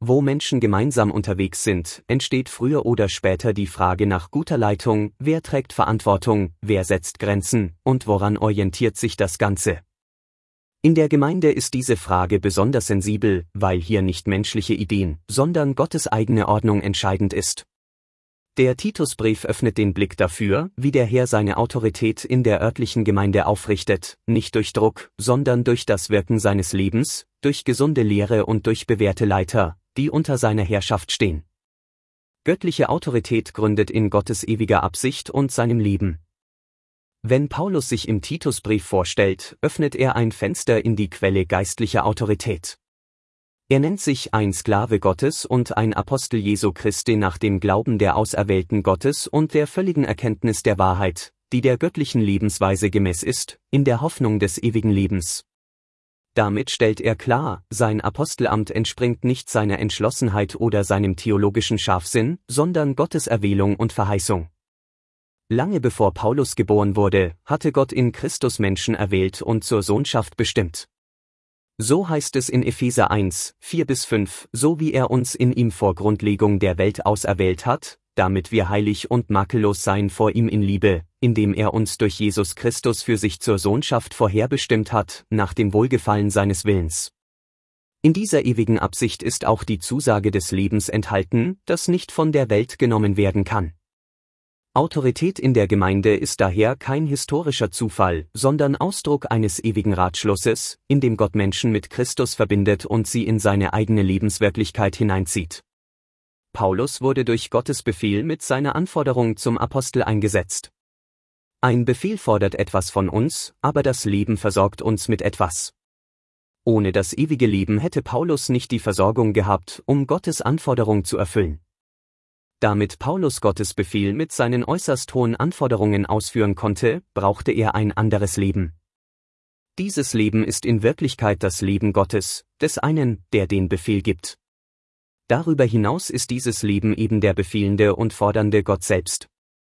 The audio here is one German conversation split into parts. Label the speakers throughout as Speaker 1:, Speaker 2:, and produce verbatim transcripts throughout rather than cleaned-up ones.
Speaker 1: Wo Menschen gemeinsam unterwegs sind, entsteht früher oder später die Frage nach guter Leitung: Wer trägt Verantwortung, wer setzt Grenzen, und woran orientiert sich das Ganze? In der Gemeinde ist diese Frage besonders sensibel, weil hier nicht menschliche Ideen, sondern Gottes eigene Ordnung entscheidend ist. Der Titusbrief öffnet den Blick dafür, wie der Herr seine Autorität in der örtlichen Gemeinde aufrichtet, nicht durch Druck, sondern durch das Wirken seines Lebens, durch gesunde Lehre und durch bewährte Leiter, die unter seiner Herrschaft stehen. Göttliche Autorität gründet in Gottes ewiger Absicht und seinem Leben. Wenn Paulus sich im Titusbrief vorstellt, öffnet er ein Fenster in die Quelle geistlicher Autorität. Er nennt sich ein Sklave Gottes und ein Apostel Jesu Christi nach dem Glauben der Auserwählten Gottes und der völligen Erkenntnis der Wahrheit, die der göttlichen Lebensweise gemäß ist, in der Hoffnung des ewigen Lebens. Damit stellt er klar, sein Apostelamt entspringt nicht seiner Entschlossenheit oder seinem theologischen Scharfsinn, sondern Gottes Erwählung und Verheißung. Lange bevor Paulus geboren wurde, hatte Gott in Christus Menschen erwählt und zur Sohnschaft bestimmt. So heißt es in Epheser eins, vier bis fünf, so wie er uns in ihm vor Grundlegung der Welt auserwählt hat, damit wir heilig und makellos seien vor ihm in Liebe, indem er uns durch Jesus Christus für sich zur Sohnschaft vorherbestimmt hat, nach dem Wohlgefallen seines Willens. In dieser ewigen Absicht ist auch die Zusage des Lebens enthalten, das nicht von der Welt genommen werden kann. Autorität in der Gemeinde ist daher kein historischer Zufall, sondern Ausdruck eines ewigen Ratschlusses, in dem Gott Menschen mit Christus verbindet und sie in seine eigene Lebenswirklichkeit hineinzieht. Paulus wurde durch Gottes Befehl mit seiner Anforderung zum Apostel eingesetzt. Ein Befehl fordert etwas von uns, aber das Leben versorgt uns mit etwas. Ohne das ewige Leben hätte Paulus nicht die Versorgung gehabt, um Gottes Anforderung zu erfüllen. Damit Paulus Gottes Befehl mit seinen äußerst hohen Anforderungen ausführen konnte, brauchte er ein anderes Leben. Dieses Leben ist in Wirklichkeit das Leben Gottes, des einen, der den Befehl gibt. Darüber hinaus ist dieses Leben eben der befehlende und fordernde Gott selbst.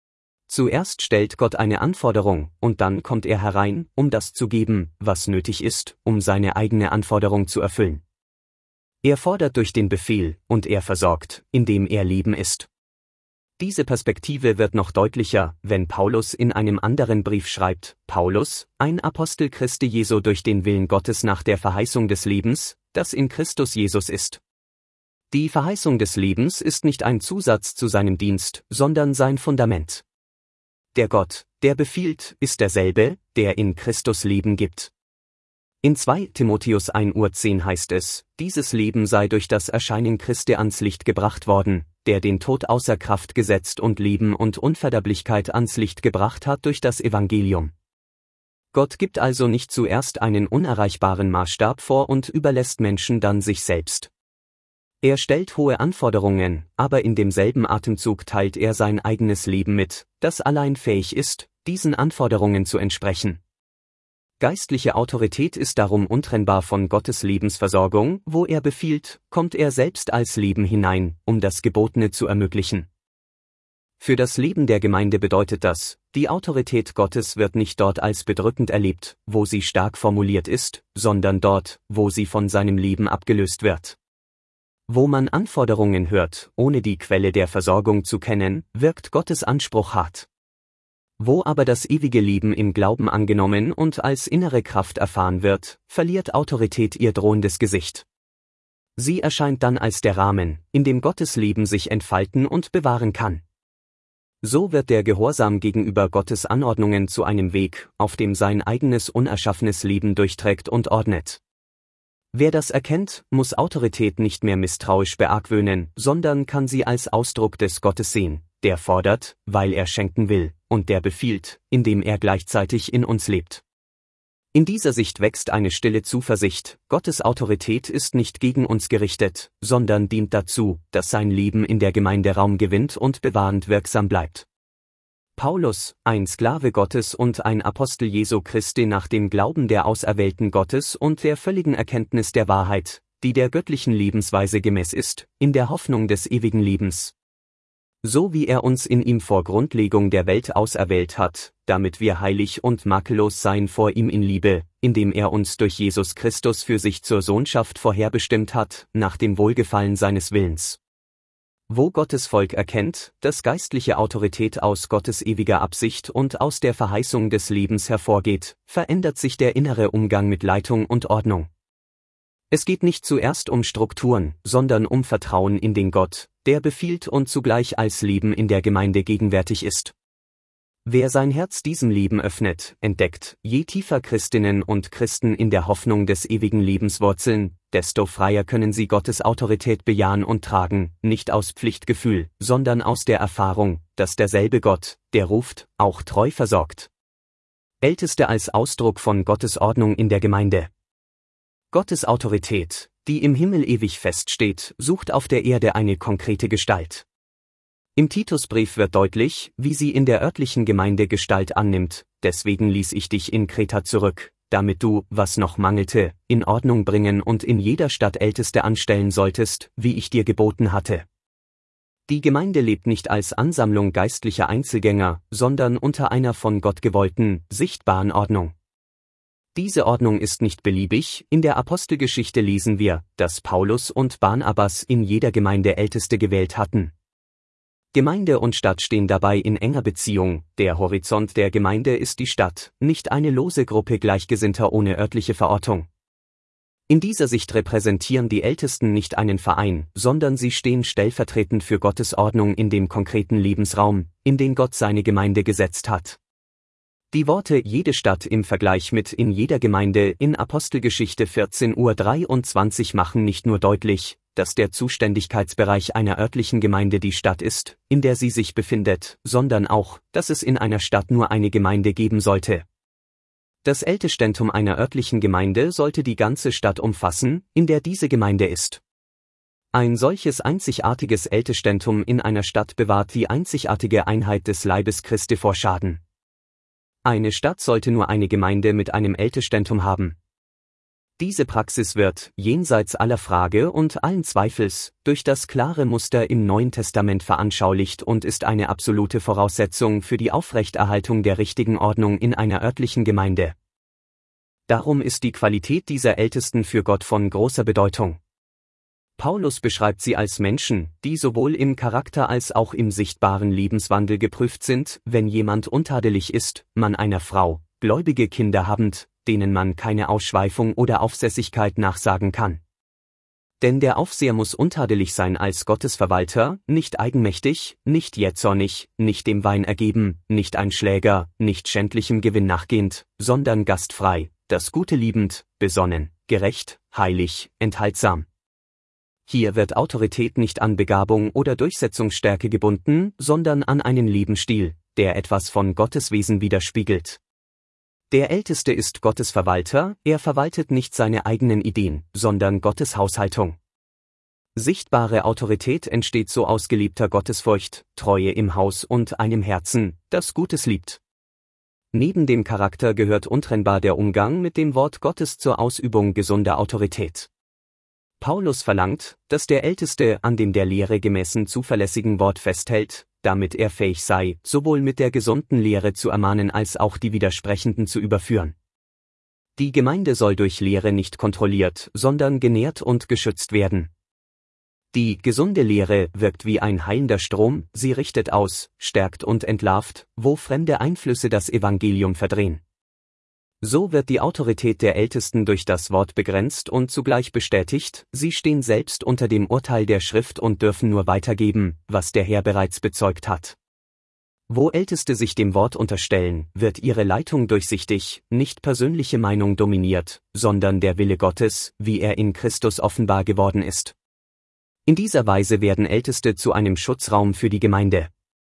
Speaker 1: Zuerst stellt Gott eine Anforderung, und dann kommt er herein, um das zu geben, was nötig ist, um seine eigene Anforderung zu erfüllen. Er fordert durch den Befehl, und er versorgt, indem er Leben ist. Diese Perspektive wird noch deutlicher, wenn Paulus in einem anderen Brief schreibt: Paulus, ein Apostel Christi Jesu durch den Willen Gottes nach der Verheißung des Lebens, das in Christus Jesus ist. Die Verheißung des Lebens ist nicht ein Zusatz zu seinem Dienst, sondern sein Fundament. Der Gott, der befiehlt, ist derselbe, der in Christus Leben gibt. In zwei Timotheus eins zehn heißt es: Dieses Leben sei durch das Erscheinen Christi ans Licht gebracht worden, der den Tod außer Kraft gesetzt und Leben und Unverderblichkeit ans Licht gebracht hat durch das Evangelium. Gott gibt also nicht zuerst einen unerreichbaren Maßstab vor und überlässt Menschen dann sich selbst. Er stellt hohe Anforderungen, aber in demselben Atemzug teilt er sein eigenes Leben mit, das allein fähig ist, diesen Anforderungen zu entsprechen. Geistliche Autorität ist darum untrennbar von Gottes Lebensversorgung. Wo er befiehlt, kommt er selbst als Leben hinein, um das Gebotene zu ermöglichen. Für das Leben der Gemeinde bedeutet das, die Autorität Gottes wird nicht dort als bedrückend erlebt, wo sie stark formuliert ist, sondern dort, wo sie von seinem Leben abgelöst wird. Wo man Anforderungen hört, ohne die Quelle der Versorgung zu kennen, wirkt Gottes Anspruch hart. Wo aber das ewige Leben im Glauben angenommen und als innere Kraft erfahren wird, verliert Autorität ihr drohendes Gesicht. Sie erscheint dann als der Rahmen, in dem Gottes Leben sich entfalten und bewahren kann. So wird der Gehorsam gegenüber Gottes Anordnungen zu einem Weg, auf dem sein eigenes unerschaffenes Leben durchträgt und ordnet. Wer das erkennt, muss Autorität nicht mehr misstrauisch beargwöhnen, sondern kann sie als Ausdruck des Gottes sehen, der fordert, weil er schenken will, und der befiehlt, indem er gleichzeitig in uns lebt. In dieser Sicht wächst eine stille Zuversicht: Gottes Autorität ist nicht gegen uns gerichtet, sondern dient dazu, dass sein Leben in der Gemeinde Raum gewinnt und bewahrend wirksam bleibt. Paulus, ein Sklave Gottes und ein Apostel Jesu Christi nach dem Glauben der Auserwählten Gottes und der völligen Erkenntnis der Wahrheit, die der göttlichen Lebensweise gemäß ist, in der Hoffnung des ewigen Lebens. So wie er uns in ihm vor Grundlegung der Welt auserwählt hat, damit wir heilig und makellos seien vor ihm in Liebe, indem er uns durch Jesus Christus für sich zur Sohnschaft vorherbestimmt hat, nach dem Wohlgefallen seines Willens. Wo Gottes Volk erkennt, dass geistliche Autorität aus Gottes ewiger Absicht und aus der Verheißung des Lebens hervorgeht, verändert sich der innere Umgang mit Leitung und Ordnung. Es geht nicht zuerst um Strukturen, sondern um Vertrauen in den Gott, der befiehlt und zugleich als Leben in der Gemeinde gegenwärtig ist. Wer sein Herz diesem Leben öffnet, entdeckt, je tiefer Christinnen und Christen in der Hoffnung des ewigen Lebens wurzeln, desto freier können sie Gottes Autorität bejahen und tragen, nicht aus Pflichtgefühl, sondern aus der Erfahrung, dass derselbe Gott, der ruft, auch treu versorgt. Älteste als Ausdruck von Gottes Ordnung in der Gemeinde. Gottes Autorität, die im Himmel ewig feststeht, sucht auf der Erde eine konkrete Gestalt. Im Titusbrief wird deutlich, wie sie in der örtlichen Gemeinde Gestalt annimmt, deswegen ließ ich dich in Kreta zurück, damit du, was noch mangelte, in Ordnung bringen und in jeder Stadt Älteste anstellen solltest, wie ich dir geboten hatte. Die Gemeinde lebt nicht als Ansammlung geistlicher Einzelgänger, sondern unter einer von Gott gewollten, sichtbaren Ordnung. Diese Ordnung ist nicht beliebig, in der Apostelgeschichte lesen wir, dass Paulus und Barnabas in jeder Gemeinde Älteste gewählt hatten. Gemeinde und Stadt stehen dabei in enger Beziehung, der Horizont der Gemeinde ist die Stadt, nicht eine lose Gruppe Gleichgesinnter ohne örtliche Verortung. In dieser Sicht repräsentieren die Ältesten nicht einen Verein, sondern sie stehen stellvertretend für Gottes Ordnung in dem konkreten Lebensraum, in den Gott seine Gemeinde gesetzt hat. Die Worte jede Stadt im Vergleich mit in jeder Gemeinde in Apostelgeschichte vierzehn Uhr dreiundzwanzig machen nicht nur deutlich, dass der Zuständigkeitsbereich einer örtlichen Gemeinde die Stadt ist, in der sie sich befindet, sondern auch, dass es in einer Stadt nur eine Gemeinde geben sollte. Das Ältestentum einer örtlichen Gemeinde sollte die ganze Stadt umfassen, in der diese Gemeinde ist. Ein solches einzigartiges Ältestentum in einer Stadt bewahrt die einzigartige Einheit des Leibes Christi vor Schaden. Eine Stadt sollte nur eine Gemeinde mit einem Ältestentum haben. Diese Praxis wird, jenseits aller Frage und allen Zweifels, durch das klare Muster im Neuen Testament veranschaulicht und ist eine absolute Voraussetzung für die Aufrechterhaltung der richtigen Ordnung in einer örtlichen Gemeinde. Darum ist die Qualität dieser Ältesten für Gott von großer Bedeutung. Paulus beschreibt sie als Menschen, die sowohl im Charakter als auch im sichtbaren Lebenswandel geprüft sind, wenn jemand untadelig ist, Mann einer Frau, gläubige Kinder habend, denen man keine Ausschweifung oder Aufsässigkeit nachsagen kann. Denn der Aufseher muss untadelig sein als Gottesverwalter, nicht eigenmächtig, nicht jähzornig, nicht dem Wein ergeben, nicht ein Schläger, nicht schändlichem Gewinn nachgehend, sondern gastfrei, das Gute liebend, besonnen, gerecht, heilig, enthaltsam. Hier wird Autorität nicht an Begabung oder Durchsetzungsstärke gebunden, sondern an einen Lebensstil, der etwas von Gottes Wesen widerspiegelt. Der Älteste ist Gottes Verwalter, er verwaltet nicht seine eigenen Ideen, sondern Gottes Haushaltung. Sichtbare Autorität entsteht so aus geliebter Gottesfurcht, Treue im Haus und einem Herzen, das Gutes liebt. Neben dem Charakter gehört untrennbar der Umgang mit dem Wort Gottes zur Ausübung gesunder Autorität. Paulus verlangt, dass der Älteste an dem der Lehre gemäßen zuverlässigen Wort festhält, damit er fähig sei, sowohl mit der gesunden Lehre zu ermahnen als auch die Widersprechenden zu überführen. Die Gemeinde soll durch Lehre nicht kontrolliert, sondern genährt und geschützt werden. Die gesunde Lehre wirkt wie ein heilender Strom, sie richtet aus, stärkt und entlarvt, wo fremde Einflüsse das Evangelium verdrehen. So wird die Autorität der Ältesten durch das Wort begrenzt und zugleich bestätigt, sie stehen selbst unter dem Urteil der Schrift und dürfen nur weitergeben, was der Herr bereits bezeugt hat. Wo Älteste sich dem Wort unterstellen, wird ihre Leitung durchsichtig, nicht persönliche Meinung dominiert, sondern der Wille Gottes, wie er in Christus offenbar geworden ist. In dieser Weise werden Älteste zu einem Schutzraum für die Gemeinde.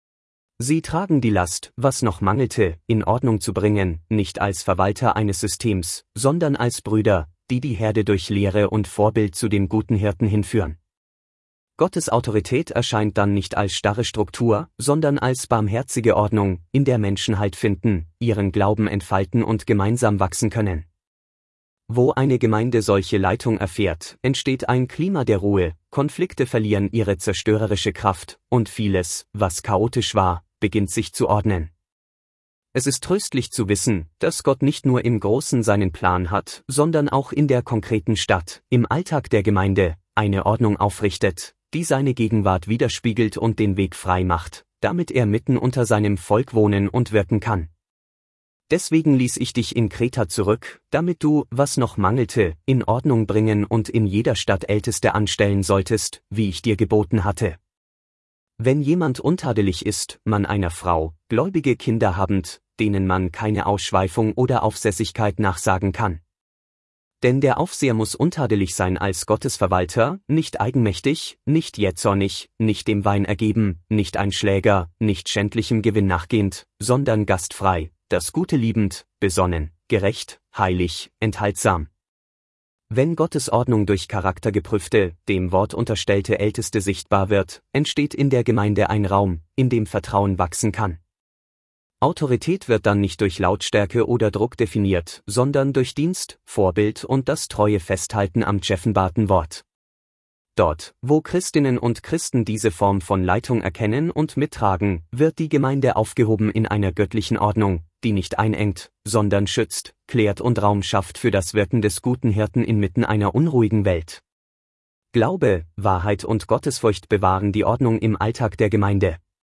Speaker 1: Sie tragen die Last, was noch mangelte, in Ordnung zu bringen, nicht als Verwalter eines Systems, sondern als Brüder, die die Herde durch Lehre und Vorbild zu dem guten Hirten hinführen. Gottes Autorität erscheint dann nicht als starre Struktur, sondern als barmherzige Ordnung, in der Menschen Halt finden, ihren Glauben entfalten und gemeinsam wachsen können. Wo eine Gemeinde solche Leitung erfährt, entsteht ein Klima der Ruhe, Konflikte verlieren ihre zerstörerische Kraft, und vieles, was chaotisch war, beginnt sich zu ordnen. Es ist tröstlich zu wissen, dass Gott nicht nur im Großen seinen Plan hat, sondern auch in der konkreten Stadt, im Alltag der Gemeinde, eine Ordnung aufrichtet, die seine Gegenwart widerspiegelt und den Weg frei macht, damit er mitten unter seinem Volk wohnen und wirken kann. Deswegen ließ ich dich in Kreta zurück, damit du, was noch mangelte, in Ordnung bringen und in jeder Stadt Älteste anstellen solltest, wie ich dir geboten hatte. Wenn jemand untadelig ist, Mann einer Frau, gläubige Kinder habend, denen man keine Ausschweifung oder Aufsässigkeit nachsagen kann. Denn der Aufseher muss untadelig sein als Gottesverwalter, nicht eigenmächtig, nicht jähzornig, nicht dem Wein ergeben, nicht ein Schläger, nicht schändlichem Gewinn nachgehend, sondern gastfrei, das Gute liebend, besonnen, gerecht, heilig, enthaltsam. Wenn Gottes Ordnung durch charaktergeprüfte, dem Wort unterstellte Älteste sichtbar wird, entsteht in der Gemeinde ein Raum, in dem Vertrauen wachsen kann. Autorität wird dann nicht durch Lautstärke oder Druck definiert, sondern durch Dienst, Vorbild und das treue Festhalten am Tscheffenbarten-Wort. Dort, wo Christinnen und Christen diese Form von Leitung erkennen und mittragen, wird die Gemeinde aufgehoben in einer göttlichen Ordnung, die nicht einengt, sondern schützt, klärt und Raum schafft für das Wirken des guten Hirten inmitten einer unruhigen Welt. Glaube, Wahrheit und Gottesfurcht bewahren die Ordnung im Alltag der Gemeinde.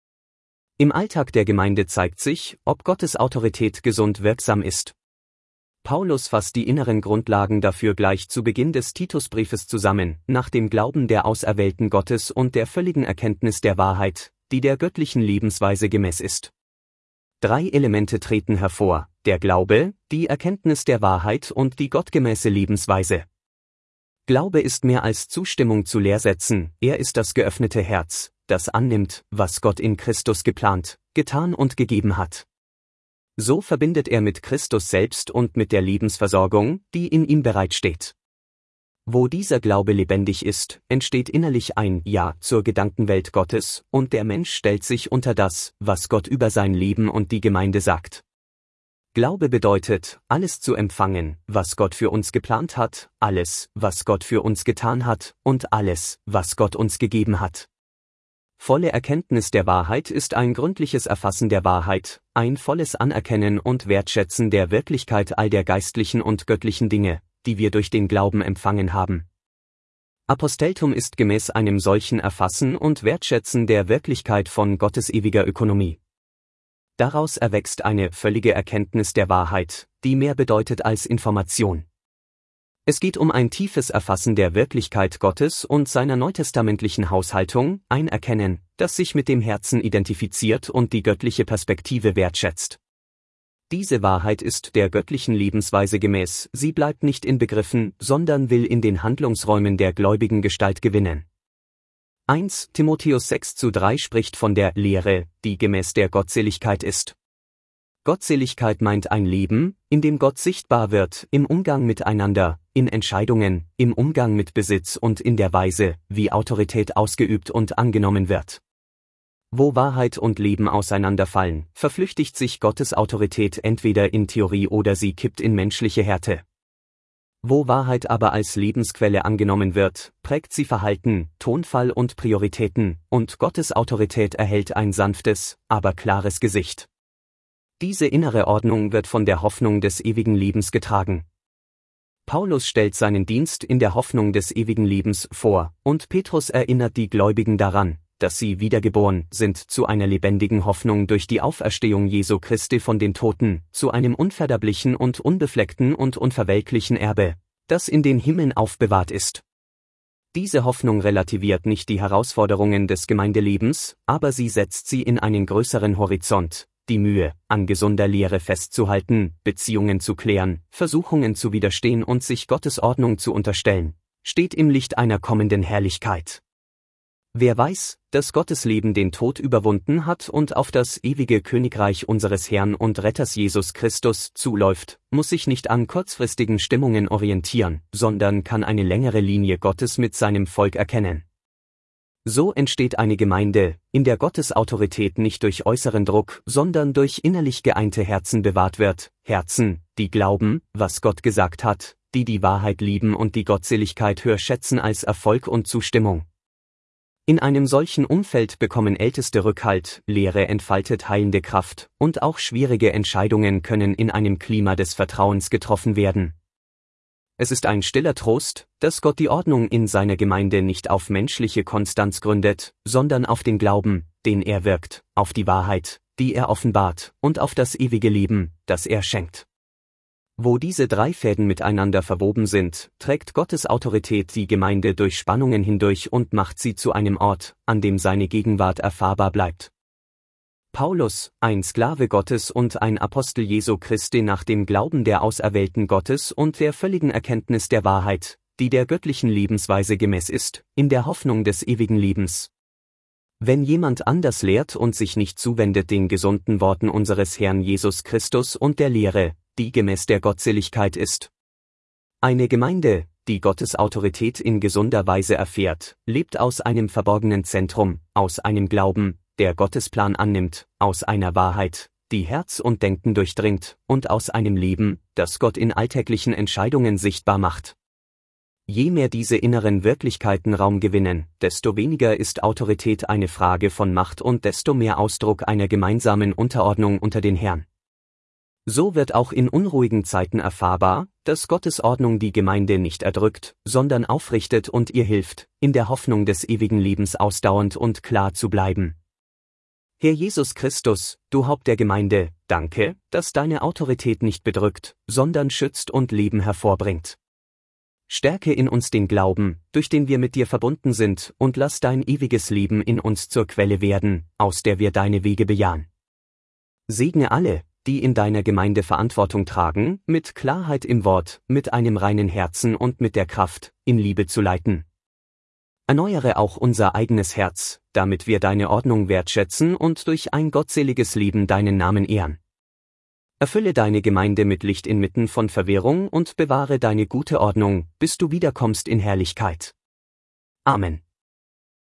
Speaker 1: Im Alltag der Gemeinde zeigt sich, ob Gottes Autorität gesund wirksam ist. Paulus fasst die inneren Grundlagen dafür gleich zu Beginn des Titusbriefes zusammen, nach dem Glauben der Auserwählten Gottes und der völligen Erkenntnis der Wahrheit, die der göttlichen Lebensweise gemäß ist. Drei Elemente treten hervor: der Glaube, die Erkenntnis der Wahrheit und die gottgemäße Lebensweise. Glaube ist mehr als Zustimmung zu Lehrsätzen, er ist das geöffnete Herz, das annimmt, was Gott in Christus geplant, getan und gegeben hat. So verbindet er mit Christus selbst und mit der Lebensversorgung, die in ihm bereitsteht. Wo dieser Glaube lebendig ist, entsteht innerlich ein Ja zur Gedankenwelt Gottes, und der Mensch stellt sich unter das, was Gott über sein Leben und die Gemeinde sagt. Glaube bedeutet, alles zu empfangen, was Gott für uns geplant hat, alles, was Gott für uns getan hat, und alles, was Gott uns gegeben hat. Volle Erkenntnis der Wahrheit ist ein gründliches Erfassen der Wahrheit, ein volles Anerkennen und Wertschätzen der Wirklichkeit all der geistlichen und göttlichen Dinge, die wir durch den Glauben empfangen haben. Aposteltum ist gemäß einem solchen Erfassen und Wertschätzen der Wirklichkeit von Gottes ewiger Ökonomie. Daraus erwächst eine völlige Erkenntnis der Wahrheit, die mehr bedeutet als Information. Es geht um ein tiefes Erfassen der Wirklichkeit Gottes und seiner neutestamentlichen Haushaltung, ein Erkennen, das sich mit dem Herzen identifiziert und die göttliche Perspektive wertschätzt. Diese Wahrheit ist der göttlichen Lebensweise gemäß, sie bleibt nicht in Begriffen, sondern will in den Handlungsräumen der Gläubigen Gestalt gewinnen. eins Timotheus sechs zu drei spricht von der Lehre, die gemäß der Gottseligkeit ist. Gottseligkeit meint ein Leben, in dem Gott sichtbar wird, im Umgang miteinander, in Entscheidungen, im Umgang mit Besitz und in der Weise, wie Autorität ausgeübt und angenommen wird. Wo Wahrheit und Leben auseinanderfallen, verflüchtigt sich Gottes Autorität entweder in Theorie oder sie kippt in menschliche Härte. Wo Wahrheit aber als Lebensquelle angenommen wird, prägt sie Verhalten, Tonfall und Prioritäten, und Gottes Autorität erhält ein sanftes, aber klares Gesicht. Diese innere Ordnung wird von der Hoffnung des ewigen Lebens getragen. Paulus stellt seinen Dienst in der Hoffnung des ewigen Lebens vor, und Petrus erinnert die Gläubigen daran, dass sie wiedergeboren sind zu einer lebendigen Hoffnung durch die Auferstehung Jesu Christi von den Toten, zu einem unverderblichen und unbefleckten und unverwelklichen Erbe, das in den Himmeln aufbewahrt ist. Diese Hoffnung relativiert nicht die Herausforderungen des Gemeindelebens, aber sie setzt sie in einen größeren Horizont. Die Mühe, an gesunder Lehre festzuhalten, Beziehungen zu klären, Versuchungen zu widerstehen und sich Gottes Ordnung zu unterstellen, steht im Licht einer kommenden Herrlichkeit. Wer weiß, dass Gottes Leben den Tod überwunden hat und auf das ewige Königreich unseres Herrn und Retters Jesus Christus zuläuft, muss sich nicht an kurzfristigen Stimmungen orientieren, sondern kann eine längere Linie Gottes mit seinem Volk erkennen. So entsteht eine Gemeinde, in der Gottes Autorität nicht durch äußeren Druck, sondern durch innerlich geeinte Herzen bewahrt wird, Herzen, die glauben, was Gott gesagt hat, die die Wahrheit lieben und die Gottseligkeit höher schätzen als Erfolg und Zustimmung. In einem solchen Umfeld bekommen Älteste Rückhalt, Lehre entfaltet heilende Kraft, und auch schwierige Entscheidungen können in einem Klima des Vertrauens getroffen werden. Es ist ein stiller Trost, dass Gott die Ordnung in seiner Gemeinde nicht auf menschliche Konstanz gründet, sondern auf den Glauben, den er wirkt, auf die Wahrheit, die er offenbart, und auf das ewige Leben, das er schenkt. Wo diese drei Fäden miteinander verwoben sind, trägt Gottes Autorität die Gemeinde durch Spannungen hindurch und macht sie zu einem Ort, an dem seine Gegenwart erfahrbar bleibt. Paulus, ein Sklave Gottes und ein Apostel Jesu Christi nach dem Glauben der Auserwählten Gottes und der völligen Erkenntnis der Wahrheit, die der göttlichen Lebensweise gemäß ist, in der Hoffnung des ewigen Lebens. Wenn jemand anders lehrt und sich nicht zuwendet den gesunden Worten unseres Herrn Jesus Christus und der Lehre, die gemäß der Gottseligkeit ist. Eine Gemeinde, die Gottes Autorität in gesunder Weise erfährt, lebt aus einem verborgenen Zentrum, aus einem Glauben, der Gottes Plan annimmt, aus einer Wahrheit, die Herz und Denken durchdringt, und aus einem Leben, das Gott in alltäglichen Entscheidungen sichtbar macht. Je mehr diese inneren Wirklichkeiten Raum gewinnen, desto weniger ist Autorität eine Frage von Macht und desto mehr Ausdruck einer gemeinsamen Unterordnung unter den Herrn. So wird auch in unruhigen Zeiten erfahrbar, dass Gottes Ordnung die Gemeinde nicht erdrückt, sondern aufrichtet und ihr hilft, in der Hoffnung des ewigen Lebens ausdauernd und klar zu bleiben. Herr Jesus Christus, du Haupt der Gemeinde, danke, dass deine Autorität nicht bedrückt, sondern schützt und Leben hervorbringt. Stärke in uns den Glauben, durch den wir mit dir verbunden sind, und lass dein ewiges Leben in uns zur Quelle werden, aus der wir deine Wege bejahen. Segne alle, die in deiner Gemeinde Verantwortung tragen, mit Klarheit im Wort, mit einem reinen Herzen und mit der Kraft, in Liebe zu leiten. Erneuere auch unser eigenes Herz, damit wir deine Ordnung wertschätzen und durch ein gottseliges Leben deinen Namen ehren. Erfülle deine Gemeinde mit Licht inmitten von Verwirrung und bewahre deine gute Ordnung, bis du wiederkommst in Herrlichkeit. Amen.